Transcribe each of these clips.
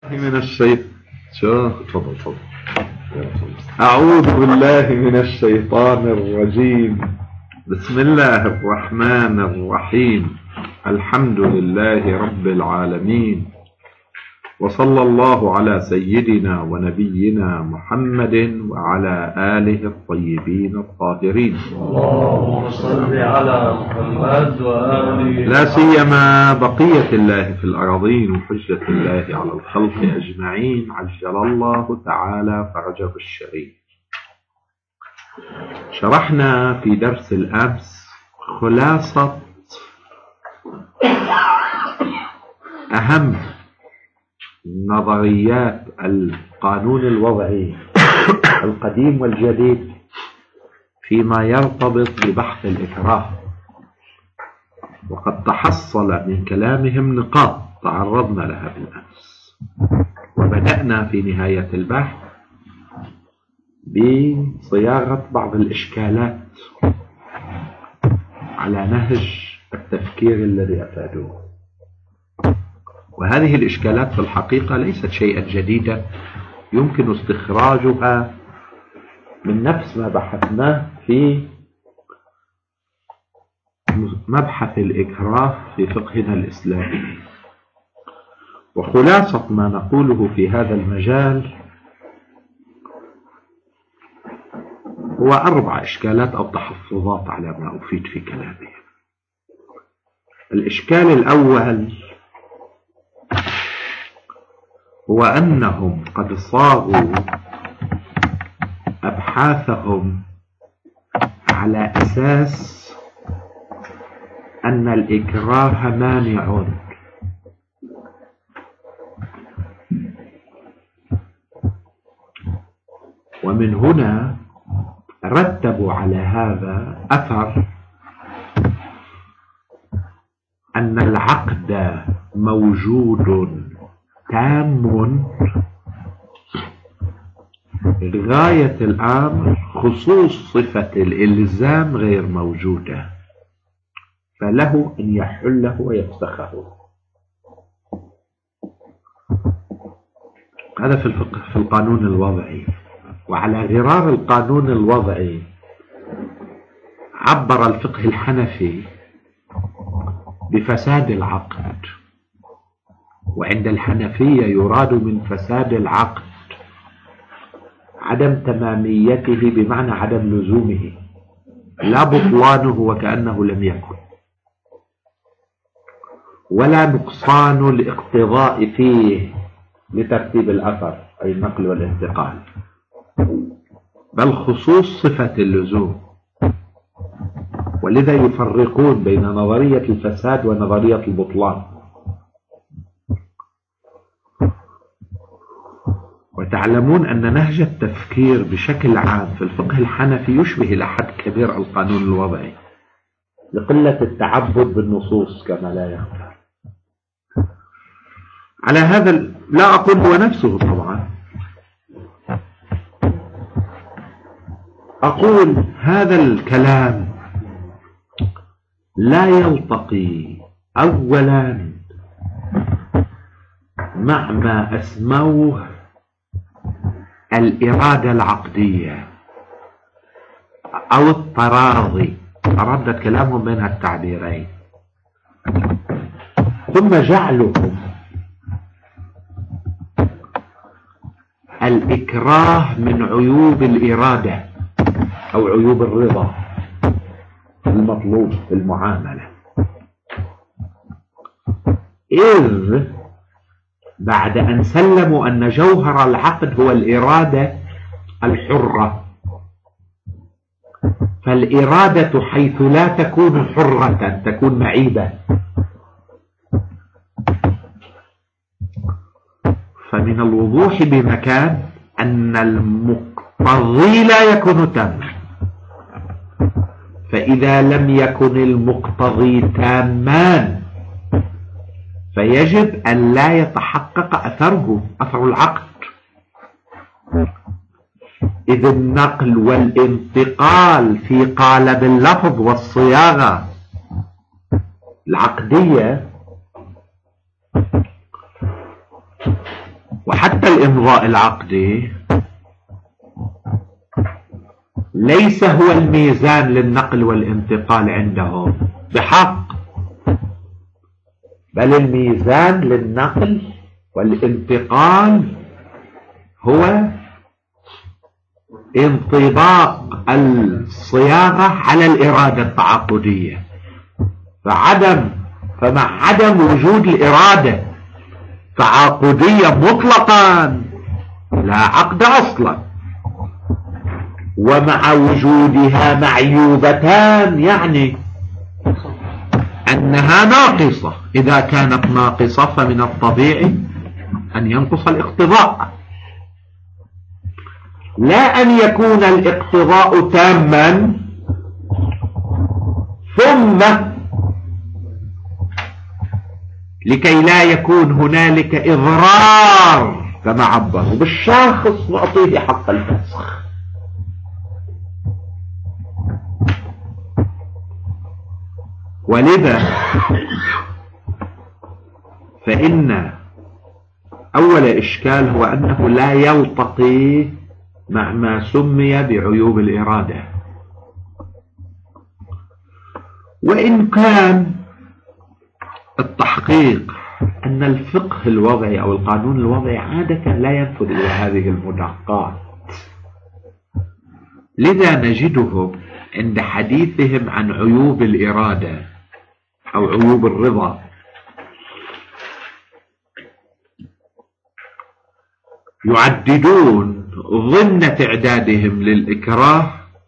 من الشيطان. تفضل. أعوذ بالله من الشيطان الرجيم. بسم الله الرحمن الرحيم. الحمد لله رب العالمين، وصلى الله على سيدنا ونبينا محمد وعلى آله الطيبين الطاهرين. اللهم صل على محمد وآله، لا سيما بقية الله في الأراضين وحجة الله على الخلق أجمعين، عجل الله تعالى فرجه الشريف. شرحنا في درس الأمس خلاصة أهم نظريات القانون الوضعي القديم والجديد فيما يرتبط ببحث الإكراه، وقد تحصل من كلامهم نقاط تعرضنا لها بالأمس، وبدأنا في نهاية البحث بصياغة بعض الإشكالات على نهج التفكير الذي أفادوه. وهذه الإشكالات في الحقيقة ليست شيئا جديدا، يمكن استخراجها من نفس ما بحثناه في مبحث الإكراه في فقهنا الإسلامي. وخلاصة ما نقوله في هذا المجال هو 4 إشكالات أو تحفظات على ما أفيد في كلامي. الإشكال الأول هو أنهم قد صاغوا أبحاثهم على أساس أن الإكراه مانع، ومن هنا رتبوا على هذا أثر أن العقد موجود تام غاية الأمر، خصوص صفة الإلزام غير موجودة، فله أن يحله ويفسخه. هذا في الفقه في القانون الوضعي. وعلى غرار القانون الوضعي عبر الفقه الحنفي بفساد العقد، وعند الحنفية يراد من فساد العقد عدم تماميته، بمعنى عدم لزومه، لا بطلانه وكأنه لم يكن، ولا نقصان الاقتضاء فيه لترتيب الأثر أي النقل والانتقال، بل خصوص صفة اللزوم. ولذا يفرقون بين نظرية الفساد ونظرية البطلان. وتعلمون أن نهج التفكير بشكل عام في الفقه الحنفي يشبه إلى حد كبير القانون الوضعي لقلة التعبد بالنصوص كما لا يخفى. على هذا لا أقول هو نفسه طبعا، أقول هذا الكلام لا يلتقي أولا مع ما أسموه الإرادة العقدية أو التراضي، ردت كلامهم بين التعبيرين، ثم جعلهم الإكراه من عيوب الإرادة أو عيوب الرضا المطلوب في المعاملة، إذ بعد أن سلموا أن جوهر العقد هو الإرادة الحرة، فالإرادة حيث لا تكون حرة تكون معيبة. فمن الوضوح بمكان أن المقتضي لا يكون تاما، فإذا لم يكن المقتضي تاما فيجب أن لا يتحقق أثره، أثر العقد، إذ النقل والانتقال في قالب اللفظ والصياغة العقدية وحتى الإمضاء العقدي ليس هو الميزان للنقل والانتقال عندهم بحق، بل الميزان للنقل والانتقال هو انطباق الصياغة على الإرادة التعاقدية. فمع عدم وجود الإرادة تعاقدية مطلقا لا عقد أصلا، ومع وجودها معيوبتان يعني أنها ناقصة. إذا كانت ناقصة فمن الطبيعي أن ينقص الاقتضاء، لا أن يكون الاقتضاء تاما ثم لكي لا يكون هنالك إضرار كما عبروا بالشاخص نعطيه حق الفسخ. ولذا فإن أول إشكال هو أنه لا يلتقي مع ما سمي بعيوب الإرادة، وإن كان التحقيق أن الفقه الوضعي أو القانون الوضعي عادة لا ينفذ إلى هذه المدقات. لذا نجدهم عند حديثهم عن عيوب الإرادة أو عيوب الرضا يعددون ضمن تعدادهم للإكراه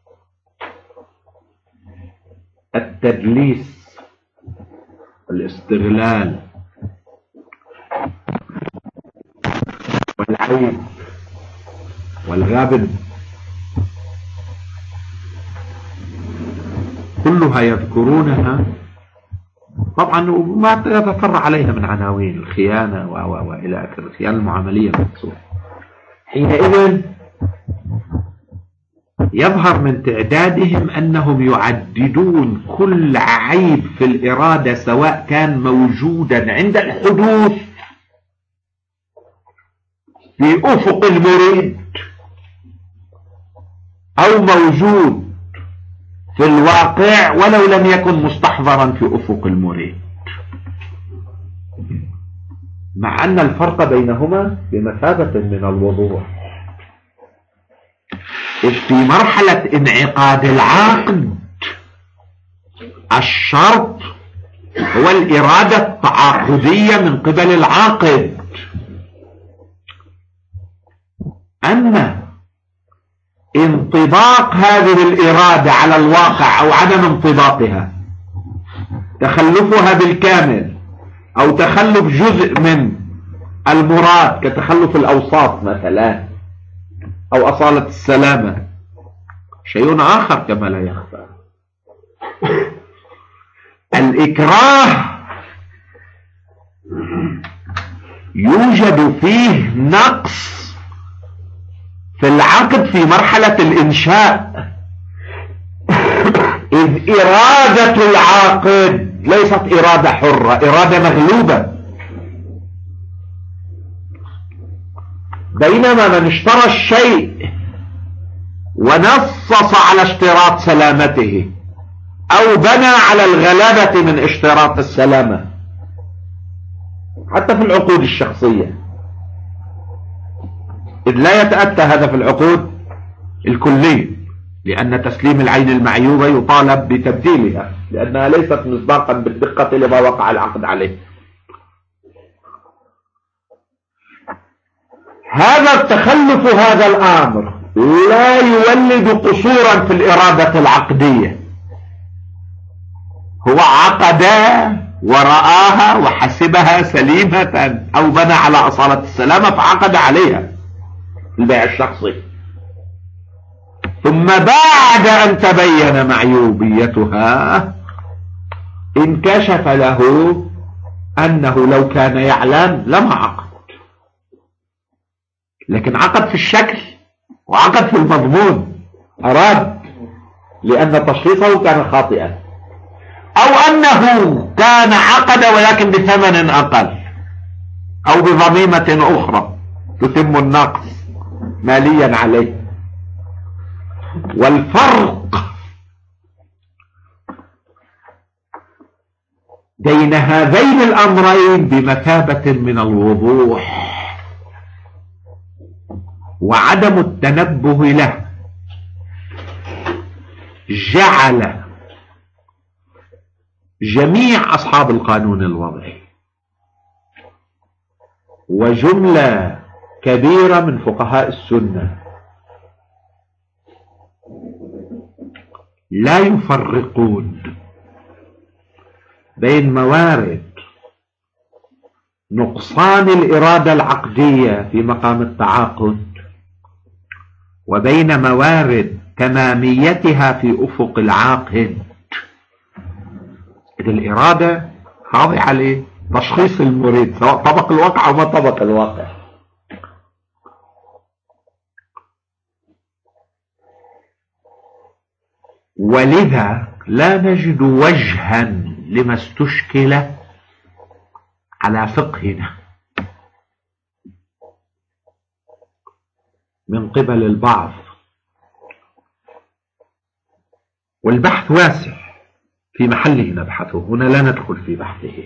التدليس والاستغلال والعيب والغبن، كلها يذكرونها طبعا ما يتفرع عليها من عناوين الخيانة وإلى آخره، الخيانة المعاملية المقصودة. حينئذ يظهر من تعدادهم أنهم يعددون كل عيب في الإرادة سواء كان موجودا عند الحدوث في أفق المريد أو موجود في الواقع ولو لم يكن مستحضرا في أفق المريد، مع أن الفرق بينهما بمثابة من الوضوح. إذ في مرحلة انعقاد العقد الشرط هو الإرادة التعاقدية من قبل العاقد، أما انطباق هذه الإرادة على الواقع أو عدم انطباقها، تخلفها بالكامل أو تخلف جزء من المراد كتخلف الأوصاف مثلا أو أصالة السلامة، شيء آخر كما لا يخفى. الإكراه يوجد فيه نقص في العقد في مرحلة الإنشاء، إذ إرادة العاقد ليست إرادة حرة، إرادة مغلوبة، بينما من اشترى الشيء ونصص على اشتراط سلامته أو بنى على الغلبة من اشتراط السلامة حتى في العقود الشخصية، إذ لا يتأتى هذا في العقود الكلية، لأن تسليم العين المعيوبة يطالب بتبديلها لأنها ليست مصداقا بالدقة لما وقع العقد عليه. هذا التخلف هذا الأمر لا يولد قصورا في الإرادة العقدية، هو عقد ورآها وحسبها سليمة أو بنى على أصالة السلامة فعقد عليها البيع الشخصي، ثم بعد أن تبين معيوبيتها انكشف له أنه لو كان يعلم لما عقد، لكن عقد في الشكل وعقد في المضمون، أراد لأن تشخيصه كان خاطئا، أو أنه كان عقد ولكن بثمن أقل أو بضميمة أخرى تتم النقص ماليا عليه. والفرق بين هذين الأمرين بمثابة من الوضوح، وعدم التنبه له جعل جميع أصحاب القانون الوضعي وجملة كبيرة من فقهاء السنة لا يفرقون بين موارد نقصان الإرادة العقدية في مقام التعاقد وبين موارد تماميتها في أفق العاقد. إذا الإرادة خاضعة لتشخيص المريد سواء طبق الواقع أو ما طبق الواقع. ولذا لا نجد وجها لما استشكل على فقهنا من قبل البعض، والبحث واسع في محله نبحثه، هنا لا ندخل في بحثه،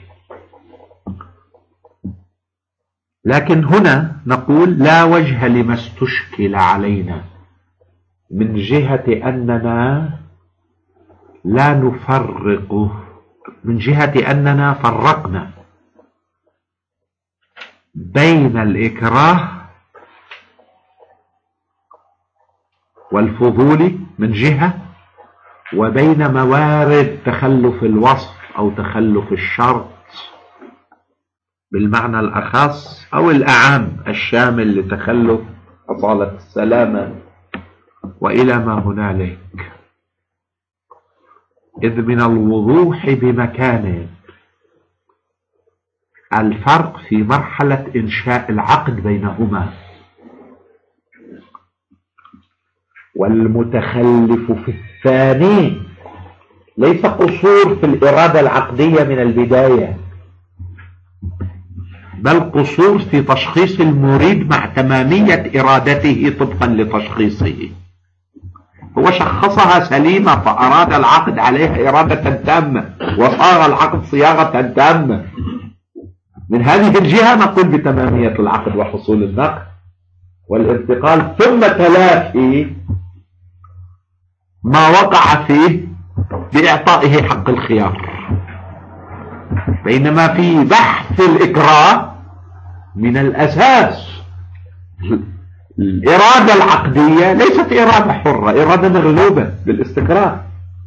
لكن هنا نقول لا وجه لما استشكل علينا من جهة أننا لا نفرق، من جهة أننا فرقنا بين الإكراه والفضول من جهة، وبين موارد تخلف الوصف أو تخلف الشرط بالمعنى الأخص أو الأعم الشامل لتخلف أصالة السلامة وإلى ما هنالك. إذ من الوضوح بمكان الفرق في مرحلة إنشاء العقد بينهما، والمتخلف في الثاني ليس قصور في الإرادة العقدية من البداية، بل قصور في تشخيص المريد مع تمامية إرادته طبقا لتشخيصه. هو شخصها سليمة فأراد العقد عليها إرادة تامة وصار العقد صياغة تامة. من هذه الجهة نقول بتمامية العقد وحصول النقد والانتقال، ثم تلافي ما وقع فيه بإعطائه حق الخيار. بينما في بحث الإكراه من الأساس الإرادة العقدية ليست إرادة حرة، إرادة مغلوبة بالاستكراه.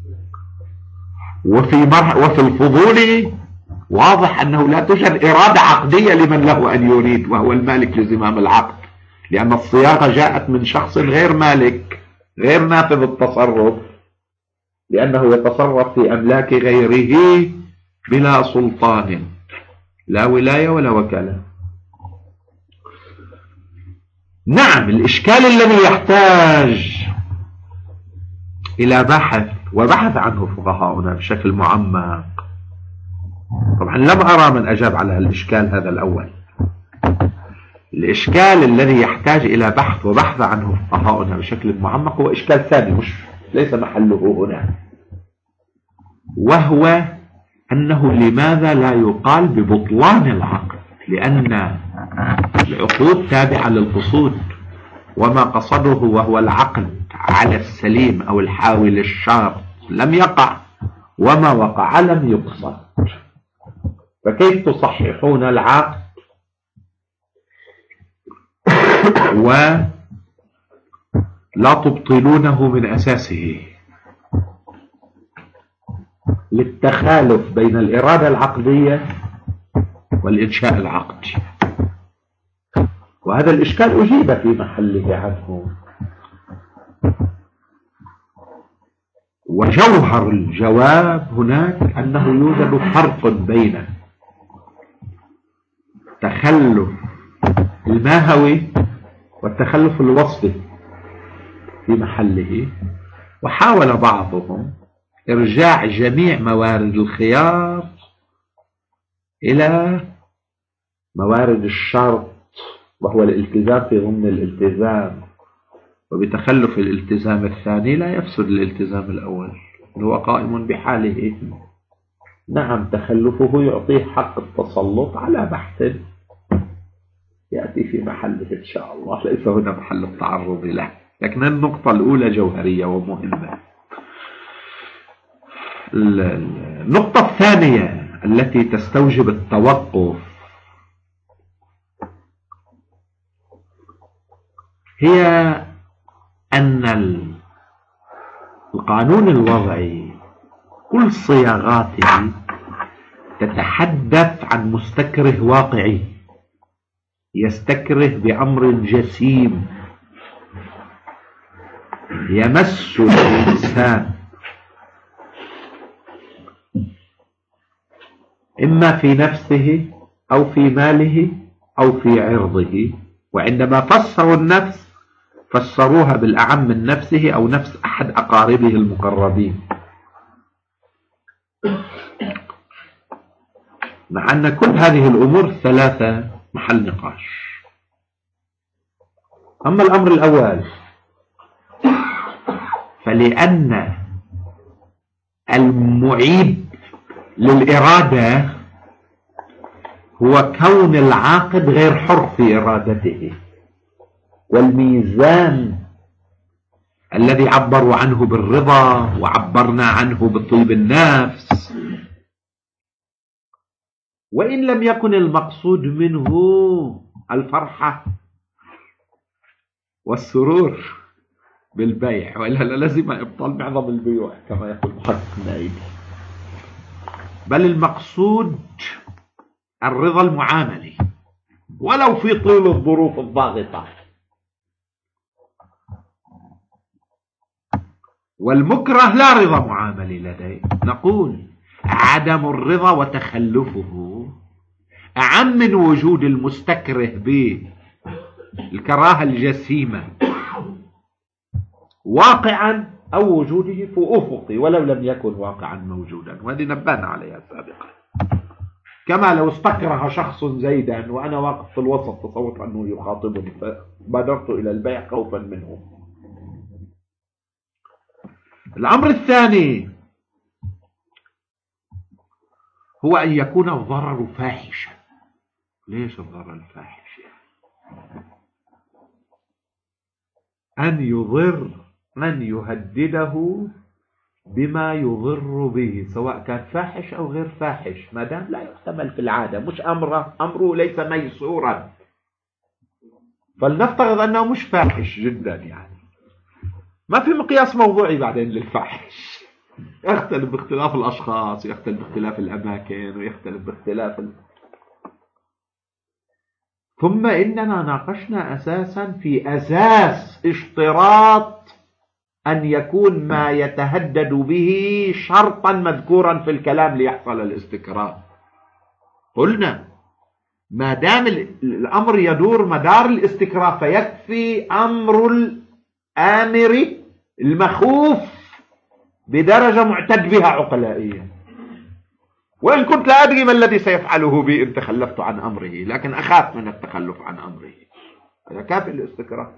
وفي الفضول واضح أنه لا توجد إرادة عقدية لمن له أن يريد وهو المالك لزمام العقد، لأن الصياغة جاءت من شخص غير مالك غير نافذ التصرف، لأنه يتصرف في أملاك غيره بلا سلطان، لا ولاية ولا وكالة. نعم، الإشكال الذي يحتاج إلى بحث وبحث عنه فقهاؤنا بشكل معمق، طبعا لم أرى من أجاب على الإشكال هذا الأول. الإشكال الذي يحتاج إلى بحث وبحث عنه فقهاؤنا بشكل معمق هو إشكال ثاني ليس محله هنا، وهو أنه لماذا لا يقال ببطلان العقد، لأن العقود تابعة للقصود، وما قصده وهو العقد على السليم أو الحاوي للشرط لم يقع، وما وقع لم يقصد، فكيف تصححون العقد ولا تبطلونه من أساسه للتخالف بين الإرادة العقدية والإنشاء العقدي؟ وهذا الإشكال أجيب في محله عنه. وجوهر الجواب هناك أنه يوجد فرق بين تخلف الماهوي والتخلف الوصفي في محله. وحاول بعضهم إرجاع جميع موارد الخيار إلى موارد الشرط وهو الالتزام في ضمن الالتزام، وبتخلف الالتزام الثاني لا يفسد الالتزام الأول، هو قائم بحاله. نعم تخلفه يعطيه حق التسلط على بحث يأتي في محله إن شاء الله، ليس هنا محل التعرض له، لكن النقطة الأولى جوهرية ومهمة. النقطة الثانية التي تستوجب التوقف هي أن القانون الوضعي كل صياغاته تتحدث عن مستكره واقعي يستكره بأمر جسيم يمس الإنسان إما في نفسه أو في ماله أو في عرضه. وعندما فسروا النفس فسروها بالأعم من نفسه أو نفس أحد أقاربه المقربين، مع أن كل هذه الأمور الثلاثة محل نقاش. أما الأمر الأول فلأن المعيب للإرادة هو كون العاقد غير حر في إرادته، والميزان الذي عبروا عنه بالرضا وعبرنا عنه بطيب النفس، وإن لم يكن المقصود منه الفرحة والسرور بالبيع، وإلا لازم إبطال معظم البيوع كما يقول محقق نائبي، بل المقصود الرضا المعاملي ولو في طول الظروف الضاغطة. والمكره لا رضا معاملي لديه، نقول عدم الرضا وتخلفه أعم من وجود المستكره بالكراهة الجسيمة واقعا أو وجوده في أفقي ولو لم يكن واقعا موجودا، وهذه نبهنا عليها سابقا. كما لو استكره شخص زيدا وأنا واقف في الوسط تصورت أنه يخاطبني فبادرت إلى البيع خوفا منه. الأمر الثاني هو أن يكون الضرر فاحشا. ليش الضرر الفاحش؟ أن يضر من يهدده بما يضر به سواء كان فاحش أو غير فاحش، ما دام لا يحتمل في العادة، مش أمره ليس ميسورا، فلنفترض أنه مش فاحش جدا، يعني ما في مقياس موضوعي بعدين للفاحش، يختلف باختلاف الأشخاص، يختلف باختلاف الأماكن، ويختلف باختلاف ثم إننا ناقشنا أساسا في أساس اشتراط أن يكون ما يتهدد به شرطا مذكورا في الكلام ليحصل الاستكراه. قلنا ما دام الأمر يدور مدار الاستكراه فيكفي أمر الآمر المخوف بدرجة معتد بها عقلائيا، وإن كنت لا أدري ما الذي سيفعله بي إن تخلفت عن أمره، لكن أخاف من التخلف عن أمره، هذا كافي الاستكراه.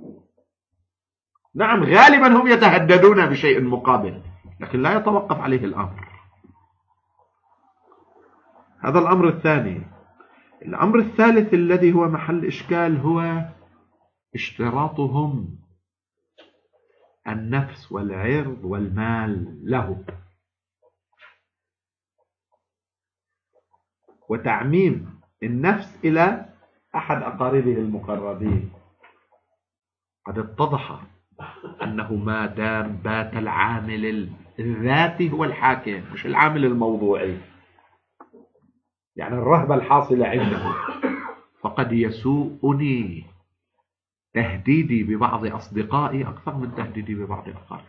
نعم غالبا هم يتهددون بشيء مقابل، لكن لا يتوقف عليه الأمر. هذا الأمر الثاني. الأمر الثالث الذي هو محل إشكال هو اشتراطهم النفس والعرض والمال له، وتعميم النفس إلى أحد أقاربه المقربين. قد اتضح أنه ما دام بات العامل الذاتي هو الحاكم مش العامل الموضوعي، يعني الرهبة الحاصلة عنده، فقد يسوءني تهديدي ببعض أصدقائي أكثر من تهديدي ببعض أقاربي،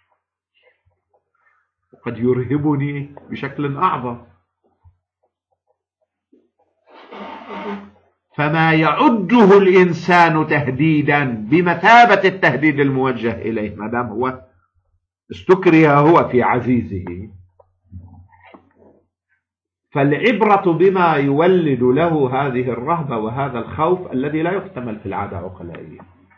وقد يرهبني بشكل أعظم. فما يعده الإنسان تهديدا بمثابة التهديد الموجه إليه ما دام هو استكره هو في عزيزه، فالعبرة بما يولد له هذه الرهبة وهذا الخوف الذي لا يحتمل في العادة عقلائية.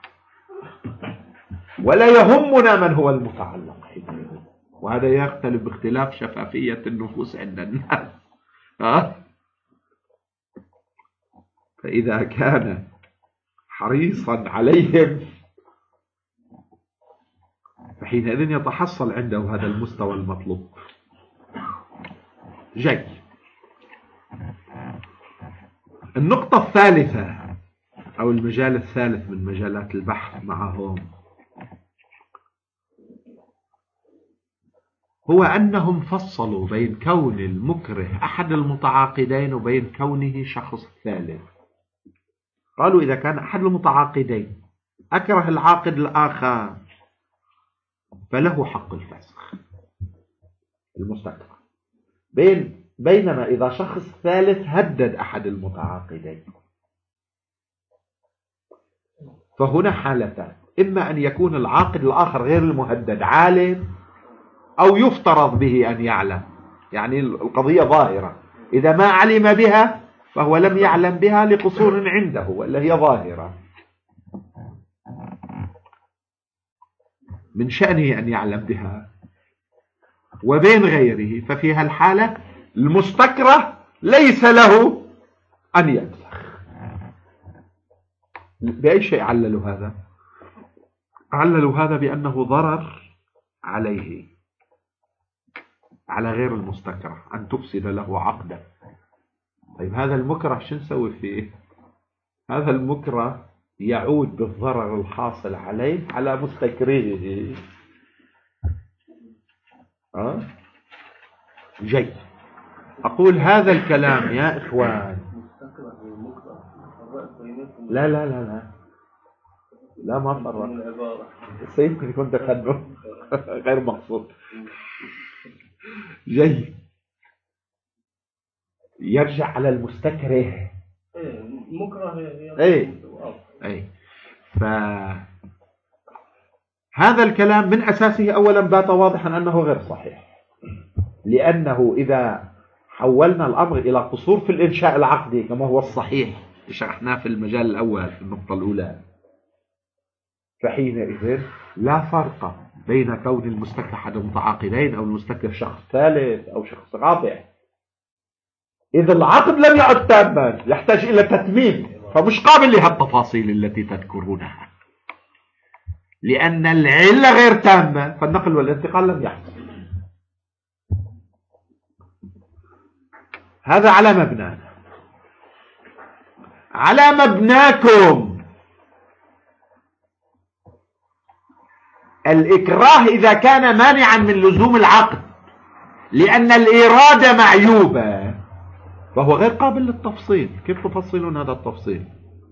ولا يهمنا من هو المتعلق حينئذ، وهذا يختلف باختلاف شفافية النفوس عند الناس. فإذا كان حريصا عليهم فحينئذ يتحصل عنده هذا المستوى المطلوب. جيد. النقطة الثالثة أو المجال الثالث من مجالات البحث معهم هو أنهم فصلوا بين كون المكره أحد المتعاقدين وبين كونه شخص ثالث. قالوا إذا كان أحد المتعاقدين أكره العاقد الآخر فله حق الفسخ المستكره، بينما إذا شخص ثالث هدد أحد المتعاقدين فهنا حالتان: إما أن يكون العاقد الآخر غير المهدد عالم أو يفترض به أن يعلم، يعني القضية ظاهرة، إذا ما علم بها فهو لم يعلم بها لقصور عنده ولا هي ظاهرة، من شأنه أن يعلم بها. وبين غيره ففي هالحالة المستكره ليس له أن يفسخ. بأي شيء عللوا هذا؟ عللوا هذا بأنه ضرر عليه، على غير المستكره، أن تفسد له عقدا. طيب هذا المكره شو نسوي فيه؟ هذا المكره يعود بالضرر الحاصل عليه على مستكرهه. جيد. أقول هذا الكلام يا إخوان، لا لا لا لا لا ما فرق، سيمكن يكون تخدم غير مقصود. جيد. يرجع على المستكره. ايه فهذا الكلام من أساسه أولا بات واضحا أنه غير صحيح، لأنه إذا حولنا الأمر إلى قصور في الإنشاء العقدي كما هو الصحيح شرحناه في المجال الأول في النقطة الأولى، فحينئذ لا فرق بين كون المستكره أحد المتعاقدين أو المستكره شخص ثالث أو شخص رابع. إذا العقد لم يعد تاما يحتاج إلى تتميم، فمش قابل لهالتفاصيل التي تذكرونها، لأن العلة غير تامة، فالنقل والانتقال لم يحصل. هذا على مبنانا. على مبناكم الإكراه إذا كان مانعا من لزوم العقد لأن الإرادة معيوبة فهو غير قابل للتفصيل. كيف تفصلون هذا التفصيل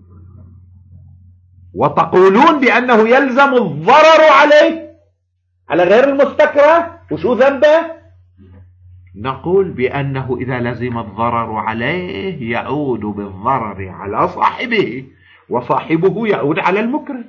وتقولون بأنه يلزم الضرر عليه على غير المستكره؟ وشو ذنبه؟ نقول بأنه إذا لزم الضرر عليه يعود بالضرر على صاحبه، وصاحبه يعود على المكره،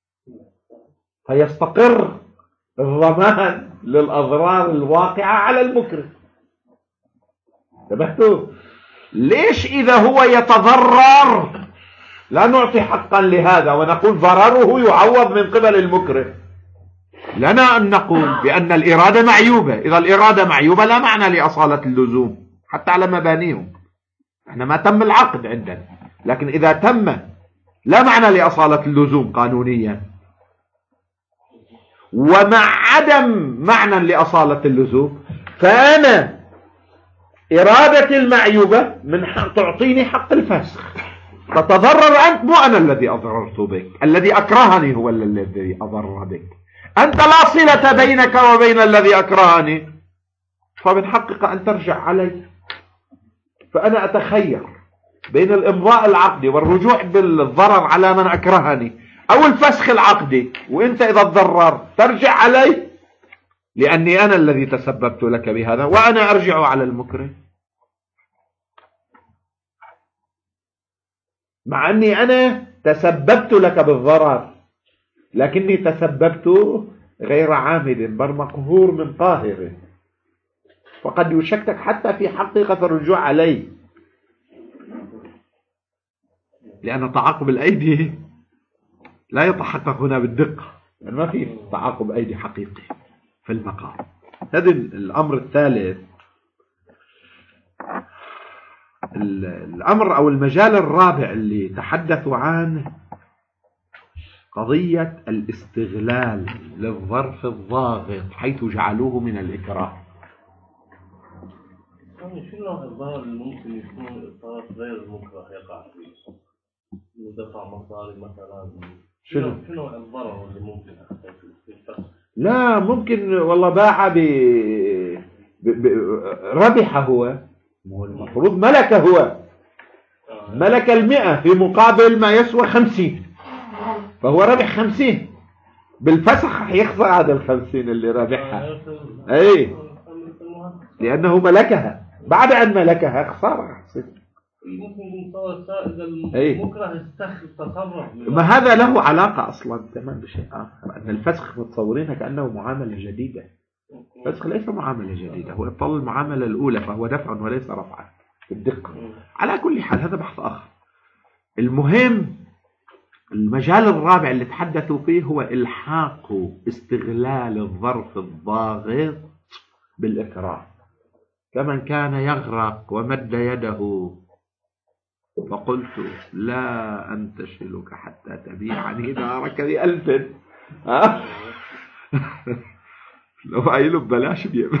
فيستقر الضمان للأضرار الواقعة على المكره. انتبهتوا؟ ليش إذا هو يتضرر لا نعطي حقا لهذا ونقول ضرره يعوض من قبل المكره؟ لنا أن نقول بأن الإرادة معيوبة. إذا الإرادة معيوبة لا معنى لأصالة اللزوم حتى على مبانيهم. احنا ما تم العقد عندنا، لكن إذا تم لا معنى لأصالة اللزوم قانونيا. ومع عدم معنى لأصالة اللزوم فأنا إرادتي المعيوبة من حق تعطيني حق الفسخ. تتضرر أنت، مو أنا الذي أضررت بك، الذي أكرهني هو الذي أضرر بك. أنت لا صلة بينك وبين الذي أكرهني، فمن حقك أن ترجع علي. فأنا أتخير بين الإمضاء العقدي والرجوع بالضرر على من أكرهني أو الفسخ العقدي، وإنت إذا تضرر ترجع علي لأني أنا الذي تسببت لك بهذا وأنا أرجع على المكره، مع أني أنا تسببت لك بالضرر لكني تسببت غير عامد بل مقهور من قاهر. فقد يشكك حتى في حقيقة الرجوع عليه، لأن تعاقب الأيدي لا يتحقق هنا بالدقة، يعني ما في تعاقب أيدي حقيقي في المقام. هذا الأمر الثالث. الأمر أو المجال الرابع اللي تحدثوا عنه قضية الاستغلال للظرف الضاغط حيث جعلوه من الإكراه. يعني شو نوع الضرر اللي ممكن يكون الطرف غير المكره يقع فيه؟ دفع مصاري مثلا. شو نوع الضرر اللي ممكن يحصل في الفسخ؟ لا ممكن والله باع ربح هو المفروض ملك هو ملك 100 في مقابل ما يسوى 50، فهو ربح 50 بالفسخ يخسر هذا 50 اللي ربحها. اي لأنه ملكها، بعد أن ملكها خسارة. ممكن يكون سائد المكره التصرف. ما هذا له علاقة أصلا كمان بشيء آخر، أن الفسخ متصورينها كأنه معاملة جديدة. الفسخ ليس معاملة جديدة، هو إبطال المعاملة الأولى، فهو دفع وليس رفعا بالدقة. على كل حال هذا بحث آخر. المهم المجال الرابع اللي تحدثوا فيه هو إلحاق استغلال الظرف الضاغط بالإكراه، كمن كان يغرق ومد يده فقلت لا أنتشلك حتى تبيعني دارك ب1000. لو قايله ببلاش بيقبل.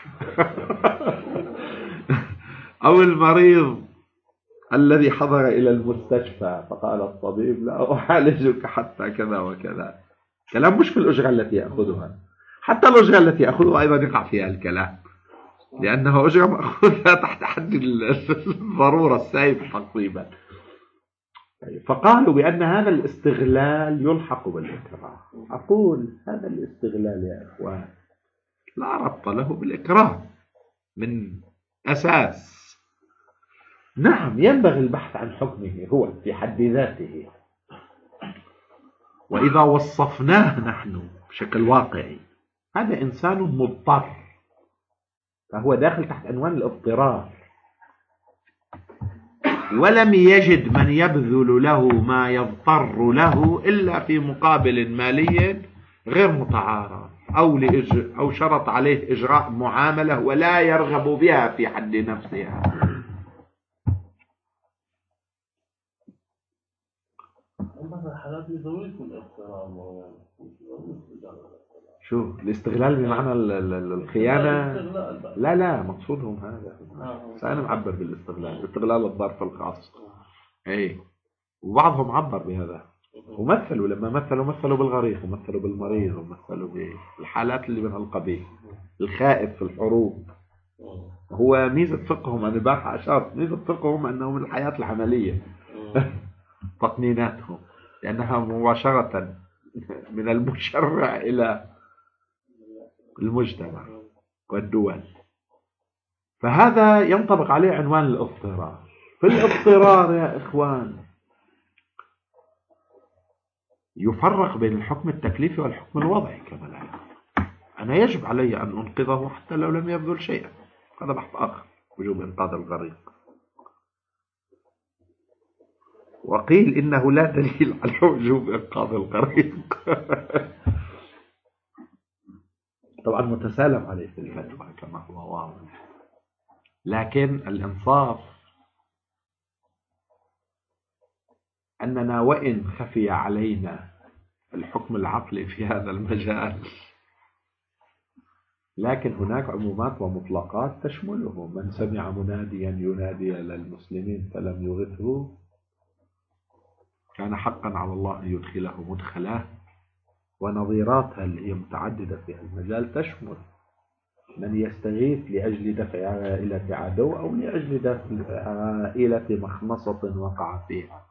أو المريض الذي حضر إلى المستشفى فقال الطبيب لا أعالجك حتى كذا وكذا. كلام مش في الأجرة التي يأخذها، حتى الأجرة التي يأخذها أيضا يقع فيها الكلام، لأنه أجرة مأخوذة تحت حد الضرورة السائف تقريبا. فقالوا بأن هذا الاستغلال يلحق بالإكراه. أقول هذا الاستغلال يا إخوان لا ربط له بالإكراه من أساس. نعم ينبغي البحث عن حكمه هو في حد ذاته، وإذا وصفناه نحن بشكل واقعي هذا إنسان مضطر، فهو داخل تحت عنوان الاضطرار، ولم يجد من يبذل له ما يضطر له إلا في مقابل مالي غير متعارف، أو شرط عليه إجراء معاملة ولا يرغب بها في حد نفسها. شو الاستغلال بمعنى الخيانة؟ لا مقصودهم هذا. أنا معبر بالاستغلال، استغلال الظرف الخاص. اي وبعضهم عبر بهذا ومثلوا، لما مثلوا بالغريق ومثلوا بالمريض ومثلوا بالحالات اللي من هالقبيل، الخائف في الحروب. هو ميزة فقههم، أنا باح أشرت ميزة فقههم أنه من الحياة العملية تطميناتهم، لأنها مباشرة من المشرع إلى المجتمع والدول. فهذا ينطبق عليه عنوان الاضطرار. في الاضطرار يا إخوان يفرق بين الحكم التكليفي والحكم الوضعي كما لا يعلم. أنا يجب علي أن أنقذه حتى لو لم يبذل شيئا، هذا بحث آخر، وجوب إنقاذ الغريق. وقيل إنه لا دليل على وجوب إنقاذ الغريق. طبعا متسالم عليه في الفتوى كما هو واضح، لكن الإنصاف أننا وإن خفي علينا الحكم العقلي في هذا المجال، لكن هناك عمومات ومطلقات تشمله. من سمع مناديا ينادي للمسلمين فلم يغثه كان حقا على الله أن يدخله مدخله. ونظيراتها اللي هي متعددة في المجال تشمل من يستغيث لأجل دفع عائلة عدو أو لأجل دفع عائلة مخمصة وقع فيها.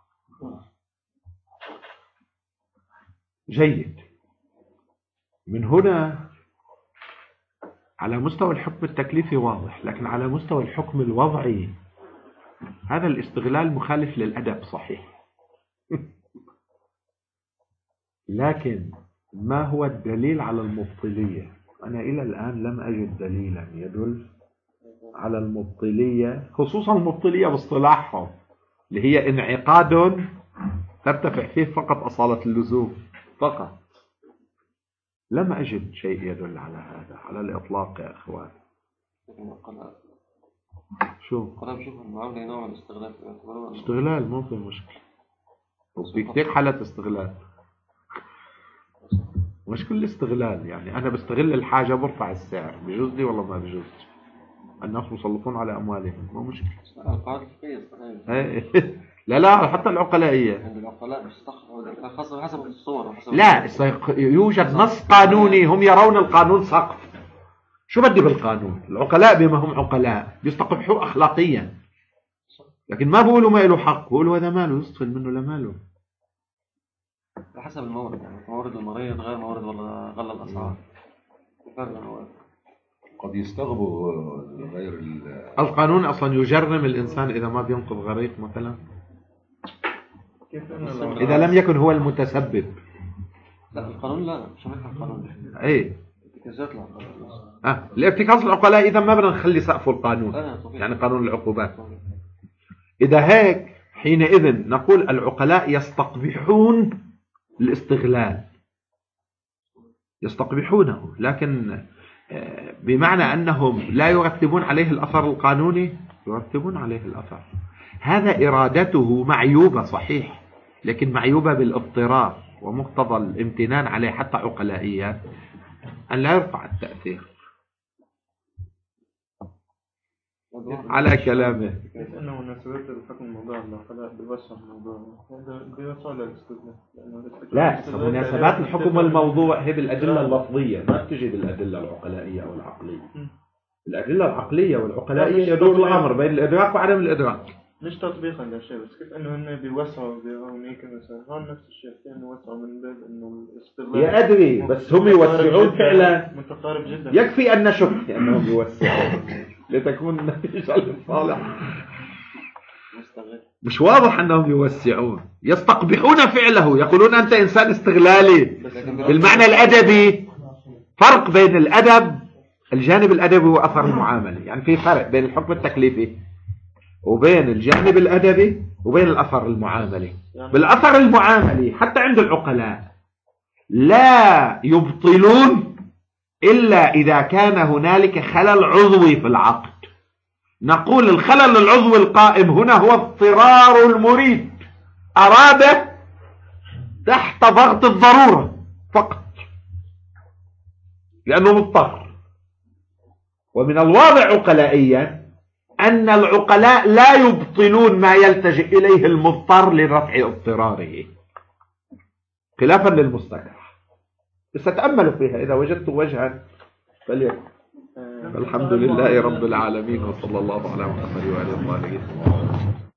جيد. من هنا على مستوى الحكم التكليفي واضح، لكن على مستوى الحكم الوضعي هذا الاستغلال مخالف للأدب صحيح. لكن ما هو الدليل على المبطلية؟ أنا إلى الآن لم أجد دليلا يدل على المبطلية، خصوصا المبطلية باصطلاحهم اللي هي انعقاد ترتفع فيه فقط أصالة اللزوم فقط. لم أجد شيء يدل على هذا على الإطلاق يا أخوان. شو؟ أنا بشوف المعاملة نوع من الاستغلال. استغلال مو في مشكلة، وفي كثير حالات استغلال، مش كل استغلال. يعني أنا بستغل الحاجة برفع السعر، بجوز لي والله ما بجوز. الناس مسلطون على أموالهم، مو مشكلة. لا لا، حتى العقلائية عند العقلاء بيستخدموا خاصة حسب الصور. لا، يوجد نص قانوني، هم يرون القانون سقف. شو بدي بالقانون؟ العقلاء بما هم عقلاء بيستقبحوه أخلاقيا، لكن ما بقولوا ما له حق، بقولوا هذا ماله، يصفل منه لماله. حسب المورد، يعني مورد المريض غير مورد ولا غلى الأسعار. قد يستغربوا غير القانون أصلا يجرم الإنسان إذا ما بينقذ غريق مثلا، إذا لم يكن هو المتسبب. لا القانون لا، مش هنفهم القانون. ايه الارتكاز العقلاء إذا ما بدنا نخلي سقفه القانون، يعني قانون العقوبات. إذا هيك حينئذ نقول العقلاء يستقبحون الاستغلال، يستقبحونه، لكن بمعنى أنهم لا يرتبون عليه الأثر القانوني، يرتبون عليه الأثر. هذا إرادته معيوبة صحيح، لكن معيوبة بالاضطرار، ومقتضى الامتنان عليه حتى عقلائيا أن لا يرفع التأثير على كلامه. كيف أنه مناسبات الحكم الموضوع العقلاء بيوسع الموضوع، بيوسع للاستثناء. لا، مناسبات الحكم الموضوع هي بالأدلة اللفظية، ما بتجي بالأدلة العقلائية أو العقلية. الأدلة العقلية والعقلائية يدور الأمر بين الإدراك وعدم الإدراك، مش تطبيقا للشيء، بس كيف انه هن بيوسعوا هنيك مثلا هون نفس الشيء، كانوا يوسعوا من باب انه الاستغلال. يا أدري، بس هم يوسعون فعلا، متقارب جدا. يكفي أن نشك أنهم يوسعون لتكون النتيجة للصالح. مش واضح أنهم يوسعون، يستقبحون فعله، يقولون أنت إنسان استغلالي بالمعنى الأدبي. فرق بين الأدب، الجانب الأدبي وأثر المعاملة، يعني في فرق بين الحكم التكليفي وبين الجانب الأدبي وبين الأثر المعاملي. بالأثر المعاملي حتى عند العقلاء لا يبطلون إلا إذا كان هنالك خلل عضوي في العقد. نقول الخلل العضوي القائم هنا هو اضطرار المريد، أراد تحت ضغط الضرورة فقط لأنه مضطر. ومن الواضح عقلائيا أن العقلاء لا يبطلون ما يلتجئ إليه المضطر لرفع اضطراره، خلافا للمستكره. بس تأملوا فيها، إذا وجدت وجها فليكن. الحمد لله رب العالمين، وصلى الله على محمد وآله وصحبه.